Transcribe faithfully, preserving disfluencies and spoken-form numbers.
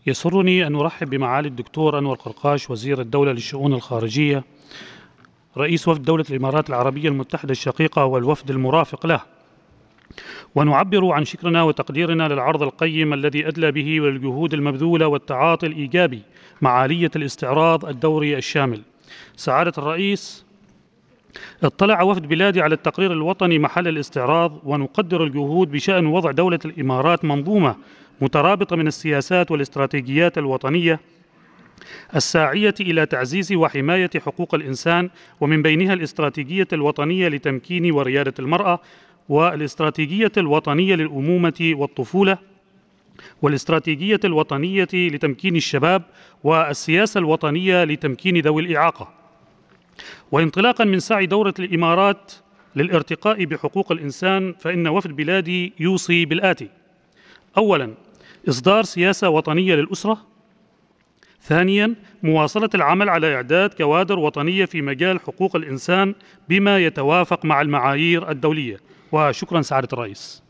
يسرني أن أرحب بمعالي الدكتور أنور قرقاش وزير الدولة للشؤون الخارجية رئيس وفد دولة الإمارات العربية المتحدة الشقيقة والوفد المرافق له، ونعبر عن شكرنا وتقديرنا للعرض القيم الذي أدلى به والجهود المبذولة والتعاطي الإيجابي مع آلية الاستعراض الدوري الشامل. سعادة الرئيس، اطلع وفد بلادي على التقرير الوطني محل الاستعراض، ونقدر الجهود بشأن وضع دولة الإمارات منظومة مترابطة من السياسات والاستراتيجيات الوطنية الساعية إلى تعزيز وحماية حقوق الإنسان، ومن بينها الاستراتيجية الوطنية لتمكين وريادة المرأة، والاستراتيجية الوطنية للأمومة والطفولة، والاستراتيجية الوطنية لتمكين الشباب، والسياسة الوطنية لتمكين ذوي الإعاقة. وانطلاقا من سعي دولة الإمارات للارتقاء بحقوق الإنسان، فإن وفد بلادي يوصي بالآتي: أولا، إصدار سياسة وطنية للأسرة. ثانيا، مواصلة العمل على إعداد كوادر وطنية في مجال حقوق الإنسان بما يتوافق مع المعايير الدولية. وشكرا سعادة الرئيس.